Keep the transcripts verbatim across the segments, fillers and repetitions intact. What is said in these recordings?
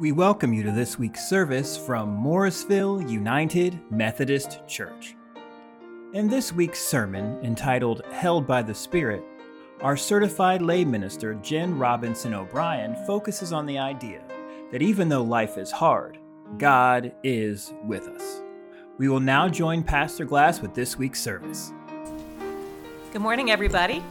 We welcome you to this week's service from Morrisville United Methodist Church. In this week's sermon, entitled Held by the Spirit, our certified lay minister, Jen Robinson O'Brien, focuses on the idea that even though life is hard, God is with us. We will now join Pastor Glass with this week's service. Good morning, everybody.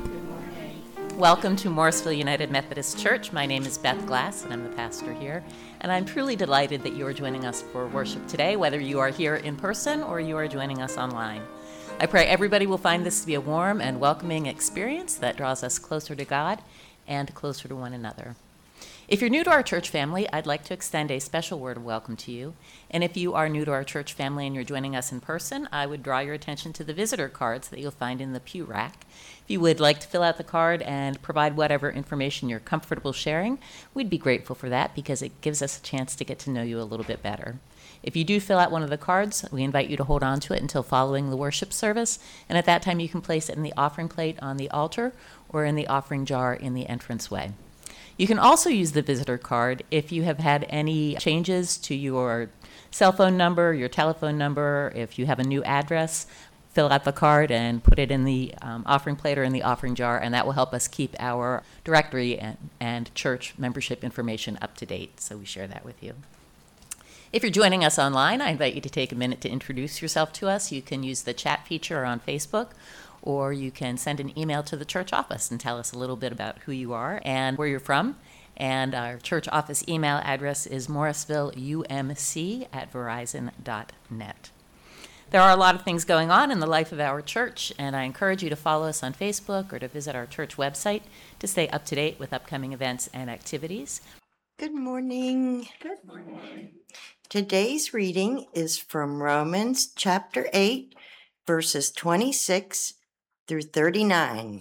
Welcome to Morrisville United Methodist Church. My name is Beth Glass, and I'm the pastor here. And I'm truly delighted that you are joining us for worship today, whether you are here in person or you are joining us online. I pray everybody will find this to be a warm and welcoming experience that draws us closer to God and closer to one another. If you're new to our church family, I'd like to extend a special word of welcome to you. And if you are new to our church family and you're joining us in person, I would draw your attention to the visitor cards that you'll find in the pew rack. If you would like to fill out the card and provide whatever information you're comfortable sharing, we'd be grateful for that because it gives us a chance to get to know you a little bit better. If you do fill out one of the cards, we invite you to hold on to it until following the worship service, and at that time you can place it in the offering plate on the altar or in the offering jar in the entranceway. You can also use the visitor card if you have had any changes to your cell phone number, your telephone number, if you have a new address. Fill out the card and put it in the um, offering plate or in the offering jar, and that will help us keep our directory and, and church membership information up to date, so we share that with you. If you're joining us online, I invite you to take a minute to introduce yourself to us. You can use the chat feature on Facebook, or you can send an email to the church office and tell us a little bit about who you are and where you're from. And our church office email address is morrisvilleumc at verizon dot net. There are a lot of things going on in the life of our church, and I encourage you to follow us on Facebook or to visit our church website to stay up to date with upcoming events and activities. Good morning. Good morning. Today's reading is from Romans chapter eight, verses twenty-six through thirty-nine.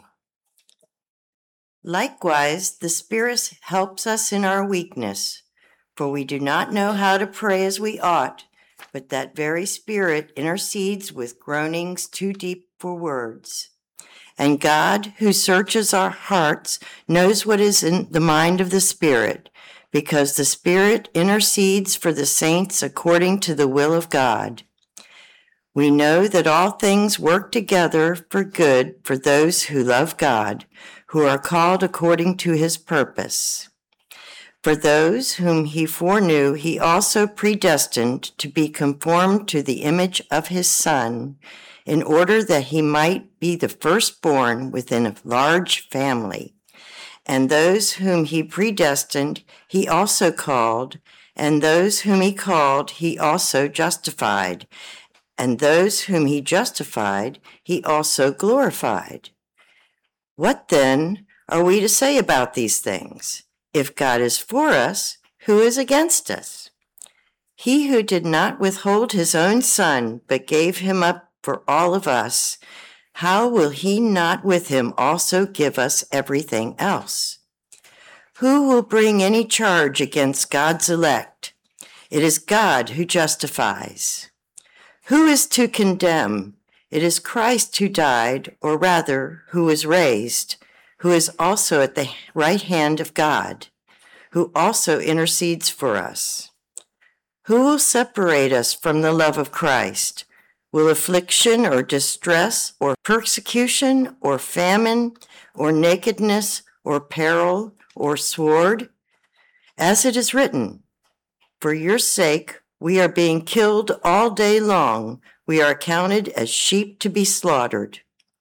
Likewise, the Spirit helps us in our weakness, for we do not know how to pray as we ought, but that very Spirit intercedes with groanings too deep for words. And God, who searches our hearts, knows what is in the mind of the Spirit, because the Spirit intercedes for the saints according to the will of God. We know that all things work together for good for those who love God, who are called according to his purpose. For those whom he foreknew, he also predestined to be conformed to the image of his Son, in order that he might be the firstborn within a large family. And those whom he predestined, he also called, and those whom he called, he also justified. And those whom he justified, he also glorified. What then are we to say about these things? If God is for us, who is against us? He who did not withhold his own Son, but gave him up for all of us, how will he not with him also give us everything else? Who will bring any charge against God's elect? It is God who justifies. Who is to condemn? It is Christ who died, or rather, who was raised, who is also at the right hand of God, who also intercedes for us. Who will separate us from the love of Christ? Will affliction or distress or persecution or famine or nakedness or peril or sword? As it is written, for your sake we are being killed all day long. We are counted as sheep to be slaughtered.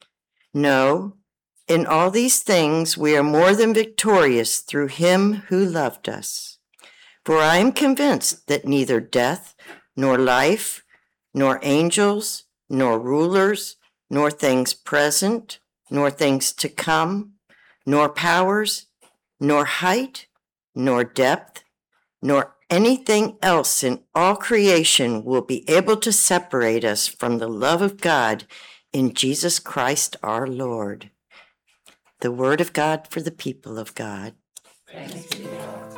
No, in all these things we are more than victorious through him who loved us. For I am convinced that neither death, nor life, nor angels, nor rulers, nor things present, nor things to come, nor powers, nor height, nor depth, nor anything else in all creation will be able to separate us from the love of God in Jesus Christ our Lord. The word of God for the people of God. Thanks be to God.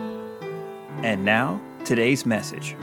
And now, today's message.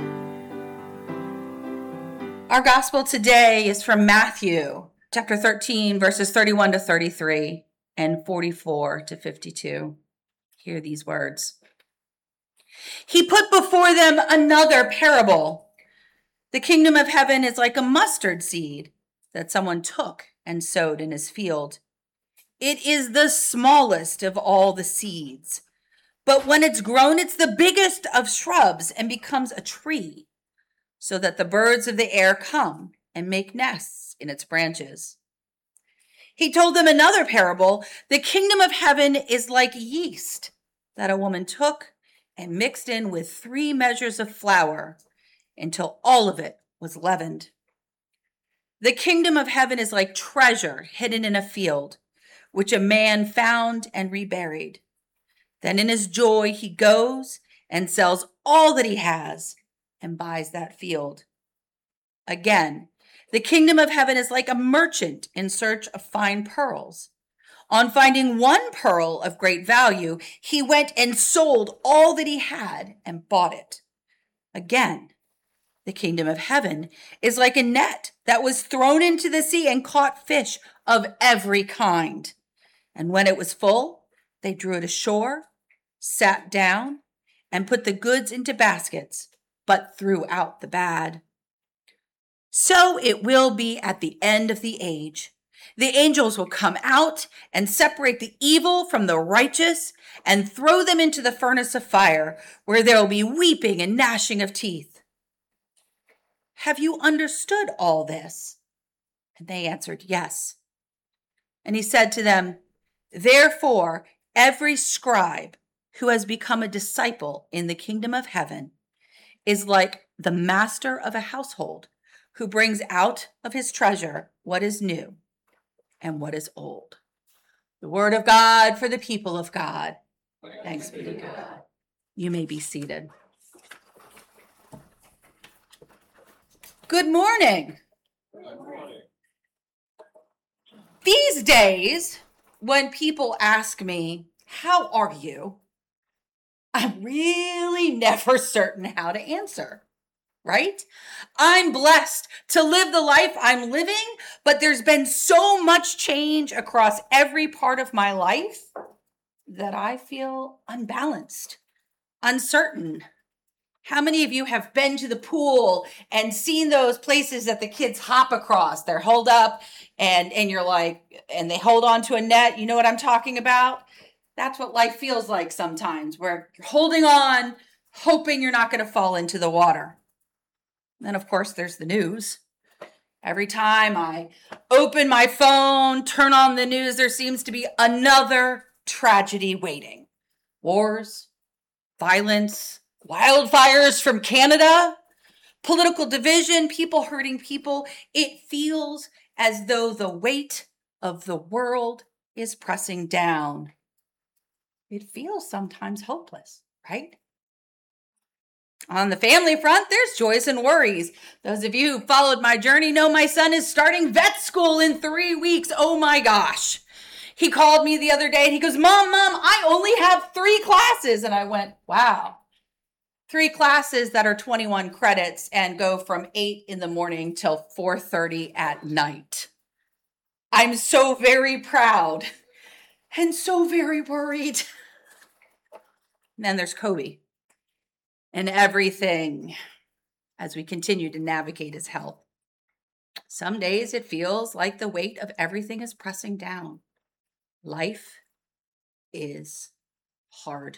Our gospel today is from Matthew, chapter thirteen, verses thirty-one to thirty-three and forty-four to fifty-two. Hear these words. He put before them another parable. The kingdom of heaven is like a mustard seed that someone took and sowed in his field. It is the smallest of all the seeds, but when it's grown, it's the biggest of shrubs and becomes a tree, so that the birds of the air come and make nests in its branches. He told them another parable. The kingdom of heaven is like yeast that a woman took and mixed in with three measures of flour until all of it was leavened. The kingdom of heaven is like treasure hidden in a field, which a man found and reburied. Then in his joy, he goes and sells all that he has and buys that field. Again, the kingdom of heaven is like a merchant in search of fine pearls. On finding one pearl of great value, he went and sold all that he had and bought it. Again, the kingdom of heaven is like a net that was thrown into the sea and caught fish of every kind. And when it was full, they drew it ashore, sat down, and put the goods into baskets, but threw out the bad. So it will be at the end of the age. The angels will come out and separate the evil from the righteous and throw them into the furnace of fire, where there will be weeping and gnashing of teeth. Have you understood all this? And they answered, yes. And he said to them, therefore, every scribe who has become a disciple in the kingdom of heaven is like the master of a household, who brings out of his treasure what is new and what is old. The word of God for the people of God. Thanks be to God. You may be seated. Good morning. Good morning. These days, when people ask me, how are you? I'm really never certain how to answer. Right? I'm blessed to live the life I'm living, but there's been so much change across every part of my life that I feel unbalanced, uncertain. How many of you have been to the pool and seen those places that the kids hop across? They're holed up and, and you're like, and they hold on to a net. You know what I'm talking about? That's what life feels like sometimes, where you're holding on, hoping you're not going to fall into the water. Then, of course, there's the news. Every time I open my phone, turn on the news, there seems to be another tragedy waiting. Wars, violence, wildfires from Canada, political division, people hurting people. It feels as though the weight of the world is pressing down. It feels sometimes hopeless, right? On the family front, there's joys and worries. Those of you who followed my journey know my son is starting vet school in three weeks. Oh my gosh. He called me the other day and he goes, Mom, Mom, I only have three classes. And I went, wow. Three classes that are twenty-one credits and go from eight in the morning till four thirty at night. I'm so very proud and so very worried. And then there's Kobe. And everything as we continue to navigate his health. Some days it feels like the weight of everything is pressing down. Life is hard.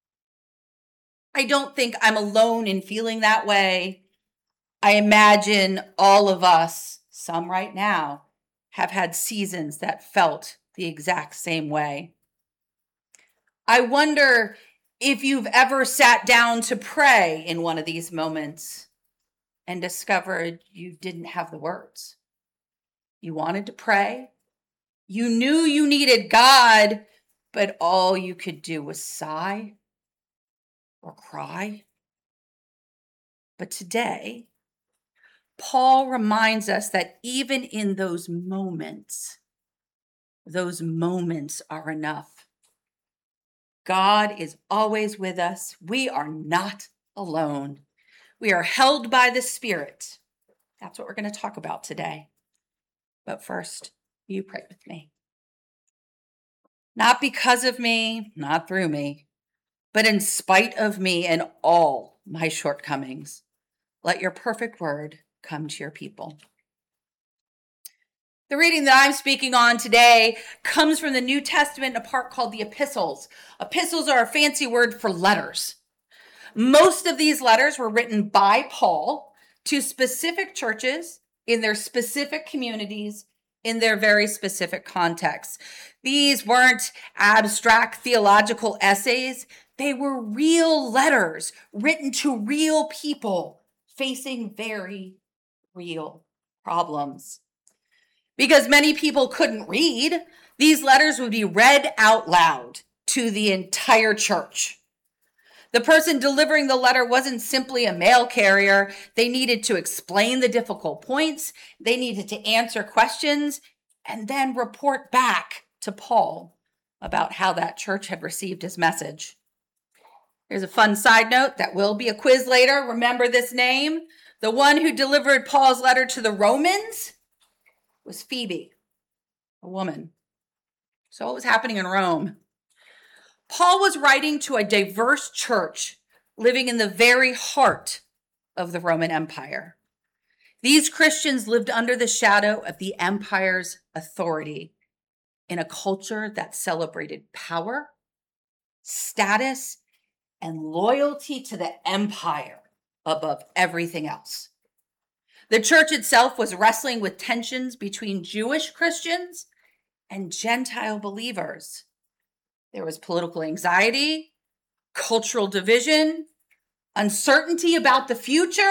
I don't think I'm alone in feeling that way. I imagine all of us, some right now, have had seasons that felt the exact same way. I wonder if you've ever sat down to pray in one of these moments and discovered you didn't have the words. You wanted to pray. You knew you needed God, but all you could do was sigh or cry. But today, Paul reminds us that even in those moments, those moments are enough. God is always with us. We are not alone. We are held by the Spirit. That's what we're going to talk about today. But first, you pray with me. Not because of me, not through me, but in spite of me and all my shortcomings, let your perfect word come to your people. The reading that I'm speaking on today comes from the New Testament in a part called the Epistles. Epistles are a fancy word for letters. Most of these letters were written by Paul to specific churches in their specific communities in their very specific contexts. These weren't abstract theological essays. They were real letters written to real people facing very real problems. Because many people couldn't read, these letters would be read out loud to the entire church. The person delivering the letter wasn't simply a mail carrier. They needed to explain the difficult points. They needed to answer questions and then report back to Paul about how that church had received his message. Here's a fun side note that will be a quiz later. Remember this name? The one who delivered Paul's letter to the Romans was Phoebe, a woman. So what was happening in Rome? Paul was writing to a diverse church living in the very heart of the Roman Empire. These Christians lived under the shadow of the empire's authority in a culture that celebrated power, status, and loyalty to the empire above everything else. The church itself was wrestling with tensions between Jewish Christians and Gentile believers. There was political anxiety, cultural division, uncertainty about the future.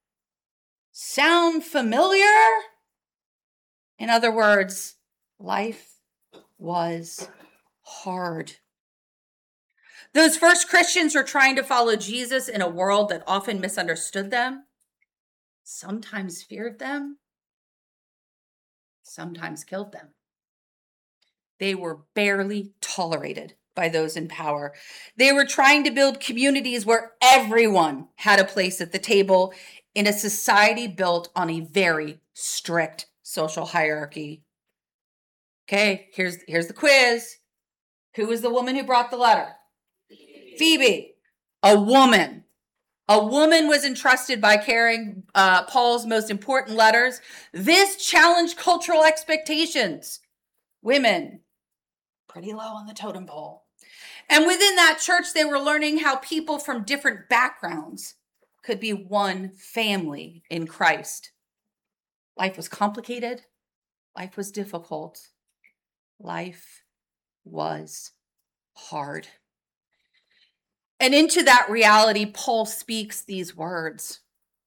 Sound familiar? In other words, life was hard. Those first Christians were trying to follow Jesus in a world that often misunderstood them, sometimes feared them, sometimes killed them. They were barely tolerated by those in power. They were trying to build communities where everyone had a place at the table in a society built on a very strict social hierarchy. Okay, here's, here's the quiz. Who was the woman who brought the letter? Phoebe, a woman. A woman was entrusted by carrying uh, Paul's most important letters. This challenged cultural expectations. Women, pretty low on the totem pole. And within that church, they were learning how people from different backgrounds could be one family in Christ. Life was complicated. Life was difficult. Life was hard. And into that reality, Paul speaks these words.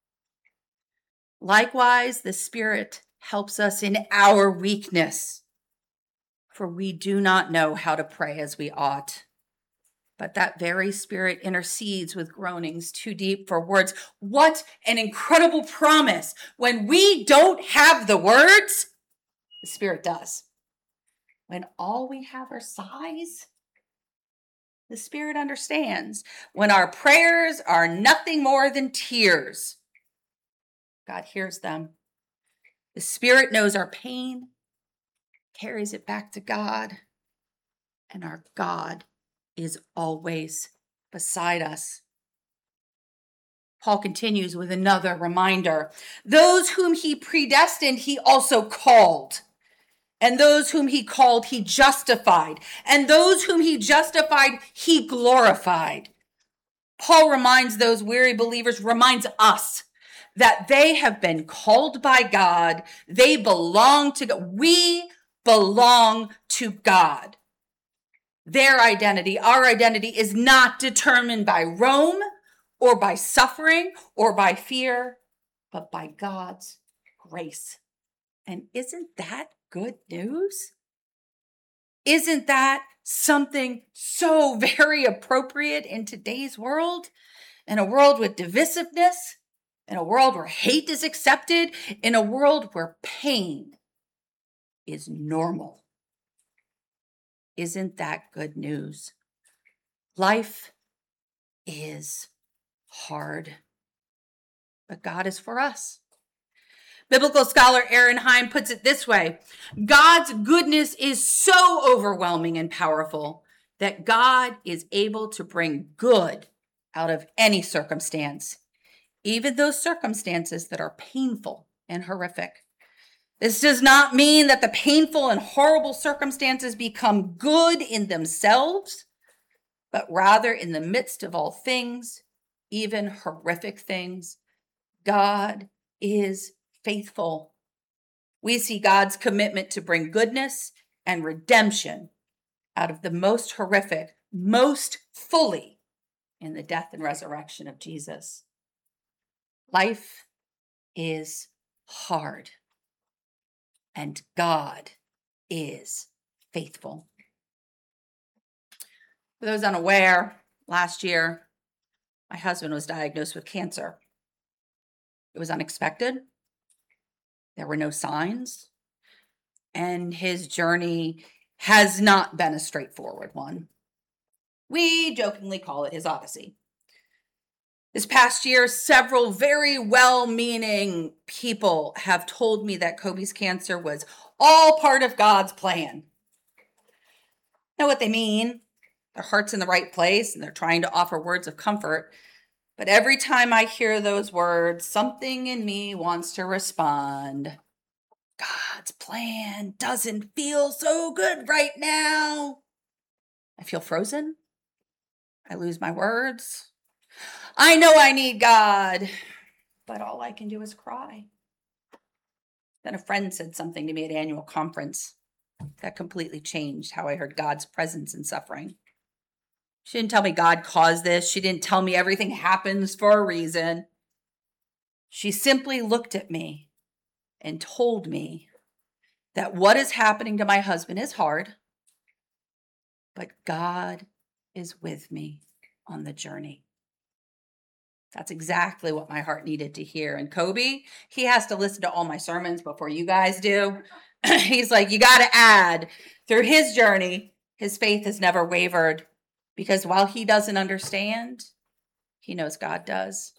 Likewise, the Spirit helps us in our weakness, for we do not know how to pray as we ought. But that very Spirit intercedes with groanings too deep for words. What an incredible promise. When we don't have the words, the Spirit does. When all we have are sighs, the Spirit understands. When our prayers are nothing more than tears, God hears them. The Spirit knows our pain, carries it back to God, and our God is always beside us. Paul continues with another reminder. Those whom he predestined, he also called. And those whom he called, he justified. And those whom he justified, he glorified. Paul reminds those weary believers, reminds us that they have been called by God. They belong to God. We belong to God. Their identity, our identity, is not determined by Rome or by suffering or by fear, but by God's grace. And isn't that good news? Isn't that something so very appropriate in today's world? In a world with divisiveness, in a world where hate is accepted, in a world where pain is normal. Isn't that good news? Life is hard, but God is for us. Biblical scholar Aaron Heim puts it this way: God's goodness is so overwhelming and powerful that God is able to bring good out of any circumstance, even those circumstances that are painful and horrific. This does not mean that the painful and horrible circumstances become good in themselves, but rather in the midst of all things, even horrific things, God is faithful. We see God's commitment to bring goodness and redemption out of the most horrific, most fully in the death and resurrection of Jesus. Life is hard, and God is faithful. For those unaware, last year, my husband was diagnosed with cancer. It was unexpected. There were no signs, and his journey has not been a straightforward one. We jokingly call it his odyssey. This past year, several very well-meaning people have told me that Kobe's cancer was all part of God's plan. Know what they mean? Their heart's in the right place and they're trying to offer words of comfort. But every time I hear those words, something in me wants to respond. God's plan doesn't feel so good right now. I feel frozen. I lose my words. I know I need God, but all I can do is cry. Then a friend said something to me at annual conference that completely changed how I heard God's presence in suffering. She didn't tell me God caused this. She didn't tell me everything happens for a reason. She simply looked at me and told me that what is happening to my husband is hard, but God is with me on the journey. That's exactly what my heart needed to hear. And Kobe, he has to listen to all my sermons before you guys do. He's like, you got to add, through his journey, his faith has never wavered, because while he doesn't understand, he knows God does.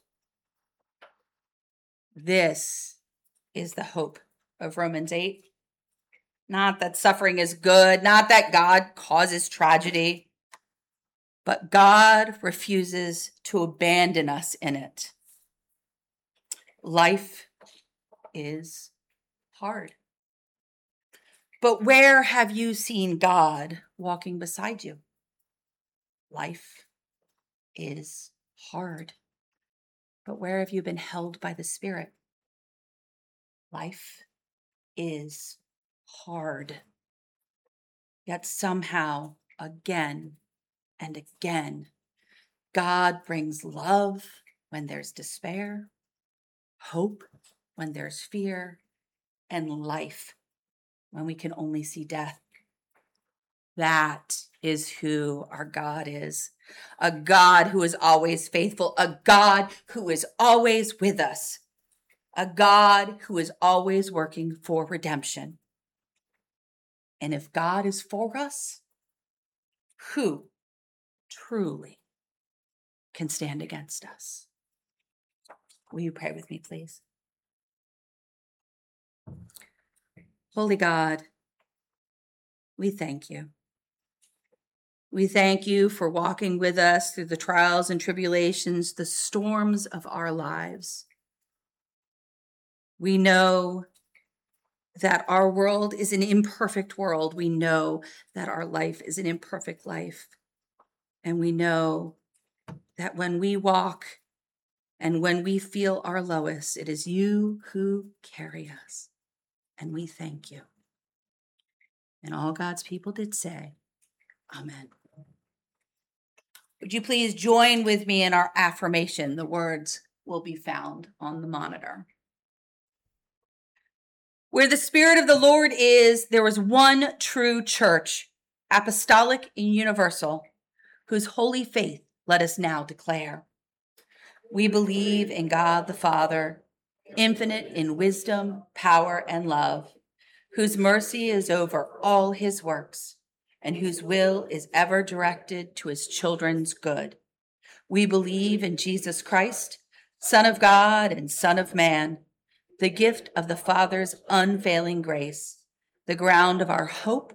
This is the hope of Romans eight. Not that suffering is good, not that God causes tragedy, but God refuses to abandon us in it. Life is hard. But where have you seen God walking beside you? Life is hard. But where have you been held by the Spirit? Life is hard. Yet somehow, again and again, God brings love when there's despair, hope when there's fear, and life when we can only see death. That is who our God is. A God who is always faithful. A God who is always with us. A God who is always working for redemption. And if God is for us, who truly can stand against us? Will you pray with me, please? Holy God, we thank you. We thank you for walking with us through the trials and tribulations, the storms of our lives. We know that our world is an imperfect world. We know that our life is an imperfect life. And we know that when we walk and when we feel our lowest, it is you who carry us. And we thank you. And all God's people did say, Amen. Would you please join with me in our affirmation? The words will be found on the monitor. Where the Spirit of the Lord is, there is one true church, apostolic and universal, whose holy faith let us now declare. We believe in God the Father, infinite in wisdom, power, and love, whose mercy is over all his works, and whose will is ever directed to his children's good. We believe in Jesus Christ, Son of God and Son of Man, the gift of the Father's unfailing grace, the ground of our hope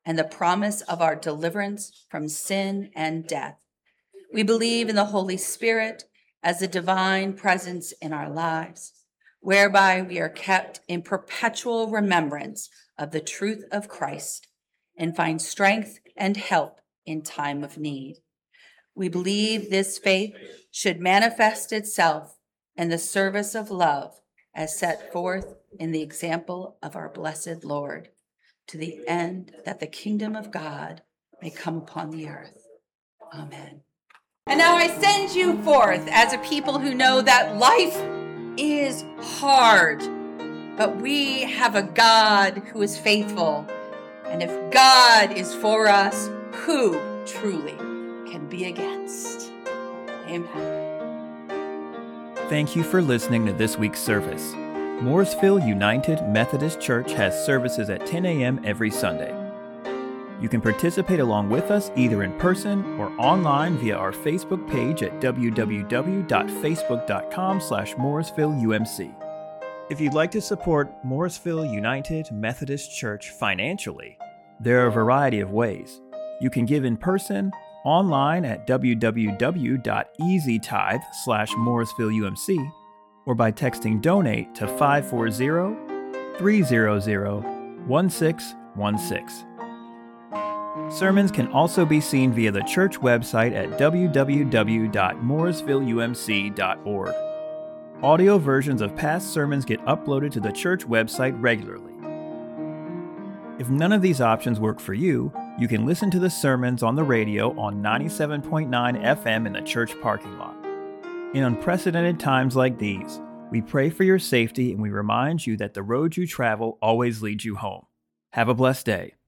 and the promise of our deliverance from sin and death. We believe in the Holy Spirit as a divine presence in our lives, whereby we are kept in perpetual remembrance of the truth of Christ and find strength and help in time of need. We believe this faith should manifest itself in the service of love as set forth in the example of our blessed Lord, to the end that the kingdom of God may come upon the earth. Amen. And now I send you forth as a people who know that life is hard, but we have a God who is faithful. And if God is for us, who truly can be against? Amen. Thank you for listening to this week's service. Mooresville United Methodist Church has services at ten a.m. every Sunday. You can participate along with us either in person or online via our Facebook page at w w w dot facebook dot com slash mooresville u m c. If you'd like to support Mooresville United Methodist Church financially, there are a variety of ways. You can give in person, online at w w w dot easy tithe slash mooresville u m c, or by texting donate to five four zero, three zero zero, one six one six. Sermons can also be seen via the church website at w w w dot mooresville u m c dot org. Audio versions of past sermons get uploaded to the church website regularly. If none of these options work for you, you can listen to the sermons on the radio on ninety-seven point nine F M in the church parking lot. In unprecedented times like these, we pray for your safety and we remind you that the road you travel always leads you home. Have a blessed day.